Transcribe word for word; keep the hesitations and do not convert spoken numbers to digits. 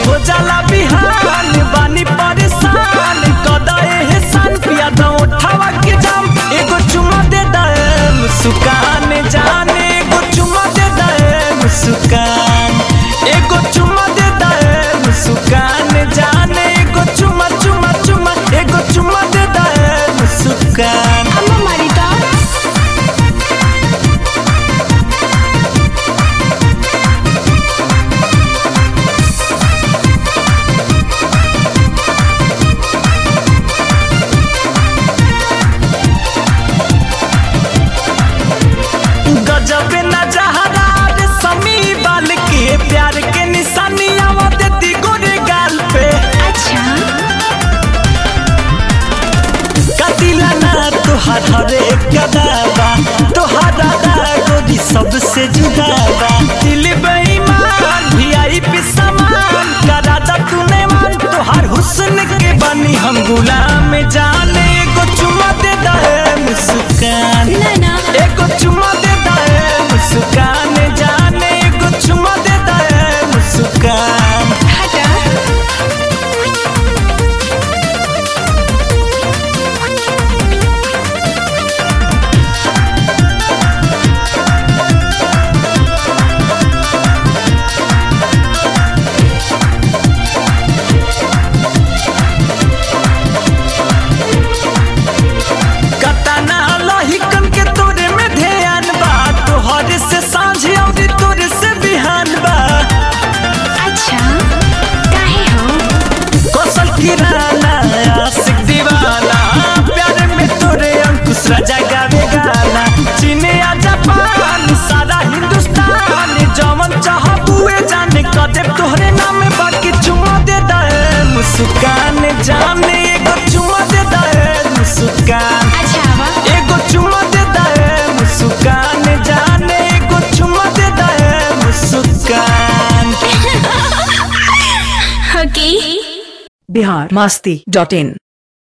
हो जाला बिहान बानी परेशान कदा एहसान पिया दो उठावा के जाम एगो चुमा दे दे मुस्कान जाने एगो चुमा दे दे मुस्कान एगो चुमा दे दे मुस्कान जाने एगो चुमा चुमा चुमा एगो चुमा दे दे मुस्कान अम्मा मारिता गजब नजहरा रे समी बाल के प्यार के निशानी आवा देती गोरे गाल पे अच्छा कतिला ना तुहार हरे कदाबा तुहारा गोरी सबसे जुदाबा दिल बेईमान वीआईपी सामान करा दा तूने मान तुहार हुस्न के बनी हम गुलाम जाने एगो चुमा दे दे मुस्कान ना एगो चुमा दे दे मुस्कान जाने एगो चुमा दे दे मुस्कान हटा कतना लहिकन के तोरे में ध्यान बा तोहरे से सांझ और तोरे से बिहान बा अच्छा काहे हो कौशल किराना आशिक दीवाना प्यार में तोरे अंकुश राजा गावे गाना चीन या जापान सारा हिंदुस्तान जवन चाहबुए जाने कदे तोहरे नाम बाकी चुमा दे दे मुस्कान जाने एगो चुमा दे दे मुस्कान अच्छा वा एगो चुमा दे दे मुस्कान जाने एगो चुमा दे दे मुस्कान ओके बिहार मस्ती डॉट इन।